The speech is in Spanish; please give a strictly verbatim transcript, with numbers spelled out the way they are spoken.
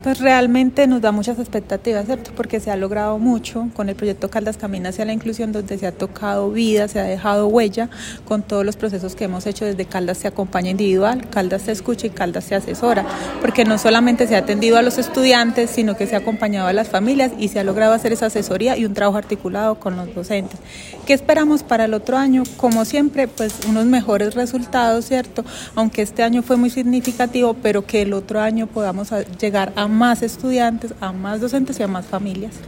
Pues realmente nos da muchas expectativas, ¿cierto? Porque se ha logrado mucho con el proyecto Caldas Camina hacia la Inclusión, donde se ha tocado vida, se ha dejado huella con todos los procesos que hemos hecho desde Caldas se acompaña individual, Caldas se escucha y Caldas se asesora, porque no solamente se ha atendido a los estudiantes, sino que se ha acompañado a las familias y se ha logrado hacer esa asesoría y un trabajo articulado con los docentes. ¿Qué esperamos para el otro año? Como siempre, pues unos mejores resultados, ¿cierto? Aunque este año fue muy significativo, pero que el otro año podamos llegar a más estudiantes, a más docentes y a más familias.